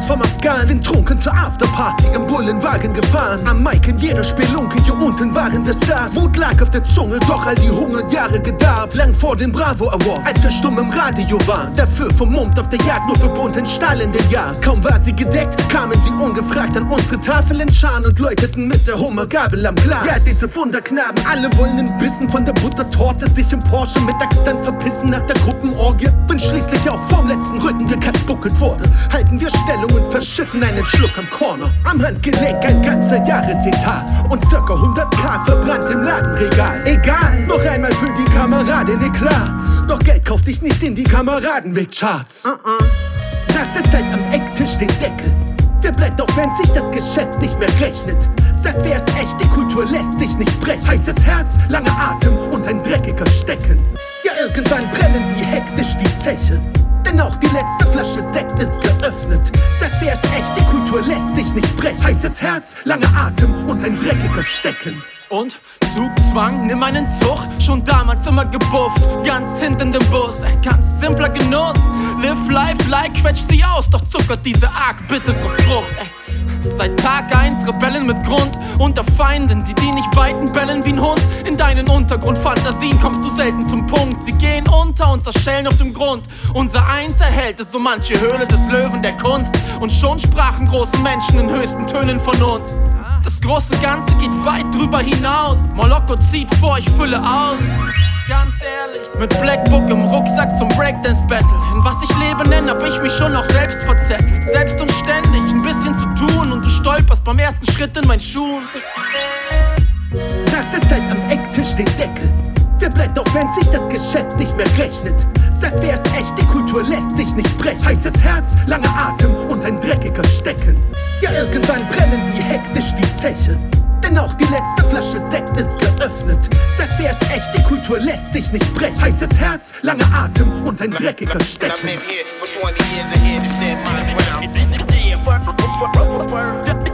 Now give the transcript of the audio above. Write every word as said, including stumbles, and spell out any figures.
Kumpels vom Afghan sind trunken zur Afterparty im Bullenwagen gefahren. Am Mike in jeder Spelunke, hier unten waren wir Stars. Mut lag auf der Zunge, doch all die hundert Jahre gedarbt. Lang vor den Bravo Awards, als wir stumm im Radio waren. Dafür vom Mund auf der Jagd, nur für bunten Stall in den Jahr. Kaum war sie gedeckt, kamen sie ungefragt an unsere Tafel in Scharen und läuteten mit der Hummergabel am Glas. Ja, diese Wunderknaben, alle wollen ein Bissen von der Buttertorte, sich im Porsche mittags dann verpissen nach der Gruppenorgie. Wenn schließlich auch vorm letzten Rücken gekatzbuckelt wurde, halten wir Stellung und verschütten einen Schluck am Corner. Am Handgelenk ein ganzer Jahresetat und circa hunderttausend verbrannt im Ladenregal. Egal, noch einmal für die Kameradin, eh klar. Doch Geld kauft dich nicht in die Kameradenweg-Charts. Uh-uh. Sag der Zeit am Ecktisch den Deckel. Wer bleibt auch, wenn sich das Geschäft nicht mehr rechnet? Sag, wer ist echt, die Kultur lässt sich nicht brechen. Heißes Herz, langer Atem und ein dreckiger Stecken. Ja, irgendwann brennen sie hektisch die Zeche. Denn auch die letzte Flasche Sekt ist geöffnet. Sag, wer ist echt, die Kultur lässt sich nicht brechen. Heißes Herz, langer Atem und ein dreckiger Stecken. Und Zugzwang, nimm einen Zug, schon damals immer gebufft, ganz hinten im Bus, ein ganz simpler Genuss. Live life like, quetsch sie aus, doch zuckert diese arg bittere Frucht, ey. Seit Tag eins Rebellen mit Grund, unter Feinden, die die nicht beiden bellen wie ein Hund. In deinen Untergrundfantasien kommst du selten zum Punkt. Sie gehen unter und zerschellen auf dem Grund. Unser Eins erhält es so manche Höhle des Löwen der Kunst. Und schon sprachen große Menschen in höchsten Tönen von uns. Das große Ganze geht weit drüber hinaus. Moloko zieht vor, ich fülle aus. Ganz ehrlich, mit Blackbook im Rucksack zum Breakdance-Battle. In was ich lebe nenn, hab ich mich schon noch selbst verzettelt. Selbst und ständig ein bisschen zu tun und du stolperst beim ersten Schritt in meinen Schuhen. Sag der Zeit am Ecktisch den Deckel. Wer bleibt auch, wenn sich das Geschäft nicht mehr rechnet? Sag, wer ist echt, die Kultur lässt sich nicht brechen. Heißes Herz, langer Atem und ein dreckiger Stecken. Ja, irgendwann brennen sie hektisch die Zeche. Denn auch die letzte Flasche Sekt ist geöffnet. Sag, wer ist echt, die Kultur lässt sich nicht brechen. Heißes Herz, langer Atem und ein dreckiger Stecken.